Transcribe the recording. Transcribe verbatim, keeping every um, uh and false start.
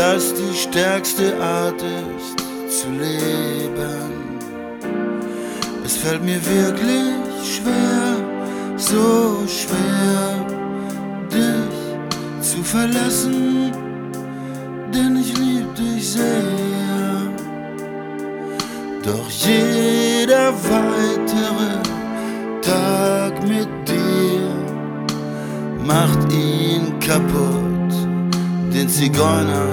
das die stärkste Art ist zu leben. Es fällt mir wirklich schwer, so schwer, dich zu verlassen, denn ich lieb dich sehr. Doch jeder weitere Tag mit dir macht ihn kaputt, den Zigeuner